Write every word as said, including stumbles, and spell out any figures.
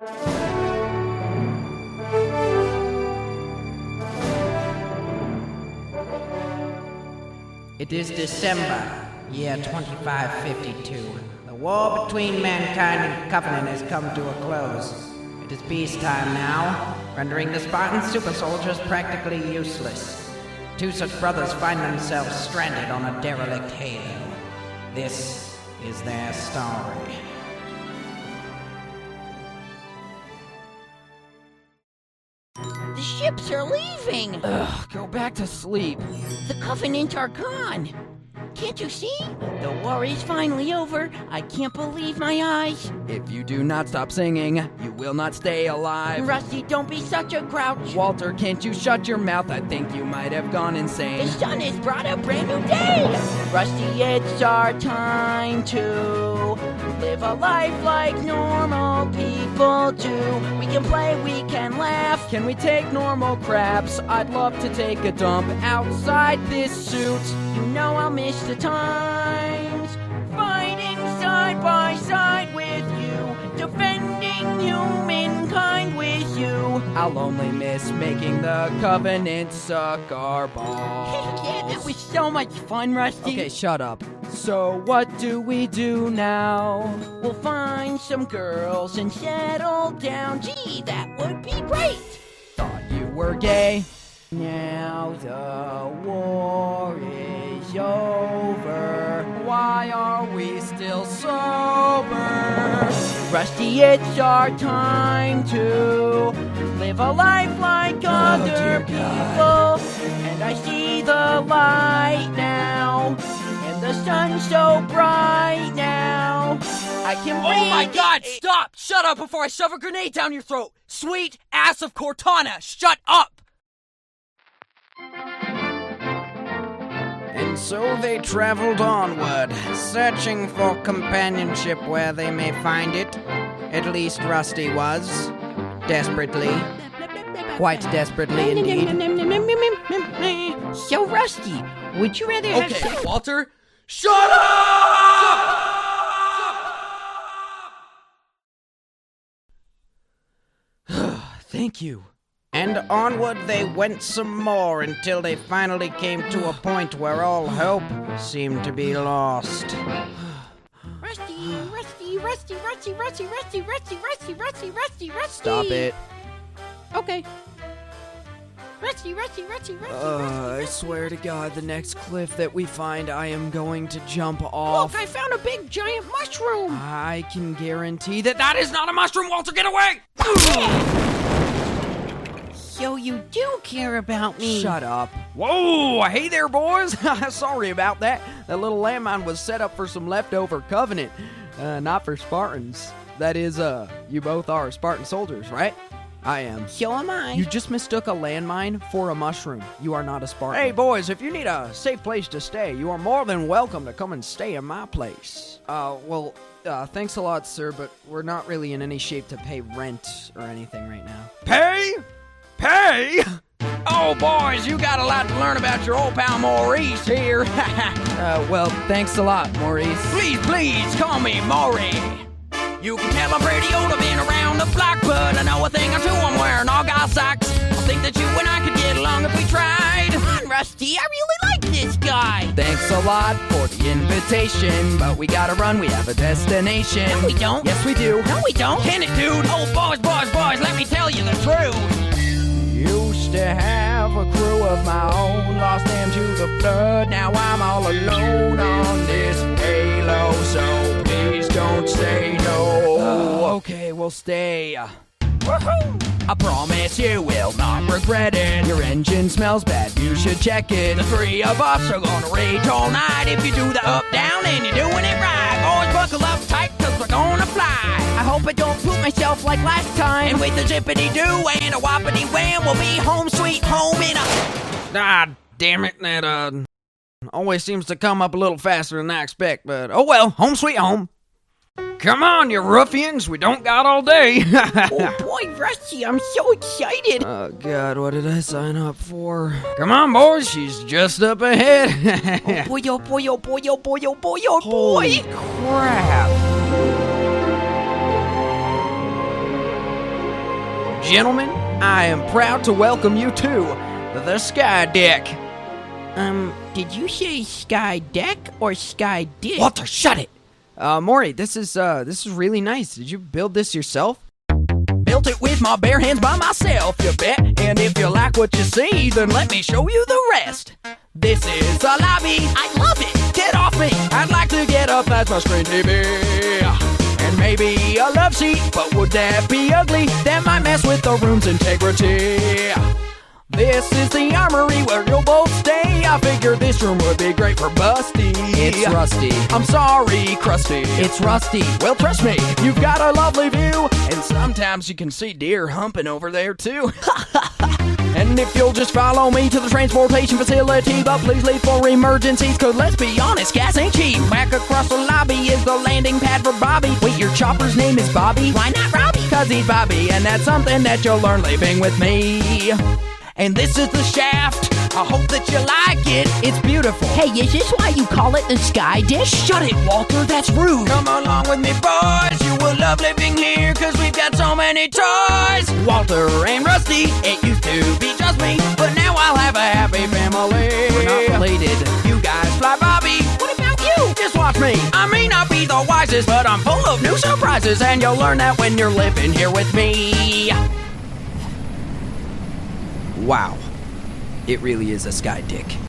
It is December, year twenty-five fifty-two. The war between mankind and Covenant has come to a close. It is peacetime now, rendering the Spartan super soldiers practically useless. Two such brothers find themselves stranded on a derelict Halo. This is their story. The ships are leaving! Ugh, go back to sleep. The Covenant are gone! Can't you see? The war is finally over. I can't believe my eyes. If you do not stop singing, you will not stay alive. Rusty, don't be such a grouch. Walter, can't you shut your mouth? I think you might have gone insane. The sun has brought a brand new day! Rusty, it's our time to live a life like normal people do. We can play, we can laugh. Can we take normal craps? I'd love to take a dump outside this suit. You know I'll miss the times fighting side by side with you, defending humankind with you. I'll only miss making the Covenant suck our balls. Yeah, that was so much fun, Rusty. Okay, shut up. So what do we do now? We'll find some girls and settle down. Gee, that would be great. Thought you were gay. Now the war is over. Why are we still sober? Rusty, it's our time to live a life like Oh, other dear people. God. And I see the light now, and the sun's so bright now. I can breathe. Oh my God, stop! Shut up before I shove a grenade down your throat! Sweet ass of Cortana, shut up! And so they traveled onward, searching for companionship where they may find it. At least Rusty was. Desperately. Quite desperately indeed. So, Rusty, would you rather have Okay, sex? Walter, shut up! Thank you. And onward they went some more until they finally came to a point where all hope seemed to be lost. Rusty, Rusty, Rusty, Rusty, Rusty, Rusty, Rusty, Rusty, Rusty, Rusty, Rusty. Stop it. Okay. Rusty, Rusty, Rusty, Rusty, Uh, I Rusty. swear to God, the next cliff that we find, I am going to jump off. Look, I found a big giant mushroom. I can guarantee that that is not a mushroom, Walter, get away! So you do care about me. Shut up. Whoa, hey there, boys. Sorry about that. That little landmine was set up for some leftover Covenant, uh, not for Spartans. That is, uh, you both are Spartan soldiers, right? I am. So am I. You just mistook a landmine for a mushroom. You are not a Spartan. Hey, boys, if you need a safe place to stay, you are more than welcome to come and stay in my place. Uh, well, uh, thanks a lot, sir, but we're not really in any shape to pay rent or anything right now. Pay? Pay? Oh, boys, you got a lot to learn about your old pal Maurice here. uh, well, thanks a lot, Maurice. Please, please, call me Maury. You can tell I'm pretty old, I've been around the block, but I know a thing or two, I'm wearing all-guy socks. I think that you and I could get along if we tried. Come on, Rusty, I really like this guy. Thanks a lot for the invitation, but we gotta run, we have a destination. No, we don't. Yes, we do. No, we don't. Can it, dude? Oh, boys, boys, boys, let me tell you the truth. Used to have a crew of my own, lost them to the flood. Now I'm all alone on this Halo, so please don't say no. Uh, okay, we'll stay. Woohoo! I promise you will not regret it. Your engine smells bad, you should check it. The three of us are gonna rage all night. If you do the up-down and you're doing it right, boys, buckle up tight, cause we're gonna fly. I hope I don't poop myself like last time. And with the zippity-doo and a whoppity-wham, we'll be home sweet home in a... Ah, damn it, that, uh... always seems to come up a little faster than I expect, but oh well, home sweet home. Come on, you ruffians, we don't got all day. Oh boy, Rusty, I'm so excited. Oh God, what did I sign up for? Come on, boys, she's just up ahead. Oh boy, oh boy, oh boy, oh boy, oh boy, oh boy. Holy crap. gentlemen, I am proud to welcome you to the Sky Deck. Um, did you say Sky Deck or Sky Dick? Walter, shut it! Uh, Maury, this is, uh, this is really nice. Did you build this yourself? Built it with my bare hands by myself, you bet. And if you like what you see, then let me show you the rest. This is the lobby. I love it. Get off me. I'd like to get up. That's my screen T V. And maybe a love seat, but would that be ugly? That might mess with the room's integrity. This is the armory where you'll both stay. I figured this room would be great for Busty. It's rusty. I'm sorry, Krusty. It's rusty. Well, trust me, you've got a lovely view. And sometimes you can see deer humping over there, too. And if you'll just follow me to the transportation facility, but please leave for emergencies, cause let's be honest, gas ain't cheap. Back across the lobby is the landing pad for Bobby. Wait, your chopper's name is Bobby? Why not Robbie? Cause he's Bobby, and that's something that you'll learn living with me. And this is the shaft. I hope that you like it. It's beautiful. Hey, is this why you call it the Sky Dish? Shut it, Walter. That's rude. Come along with me, boys. You will love living here, cause we've got so many toys. Walter and Rusty, it used to be just me, but now I'll have a happy family. We're not related. You guys fly Bobby. What about you? Just watch me. I may not be the wisest, but I'm full of new surprises, and you'll learn that when you're living here with me. Wow. It really is a Sky Dick.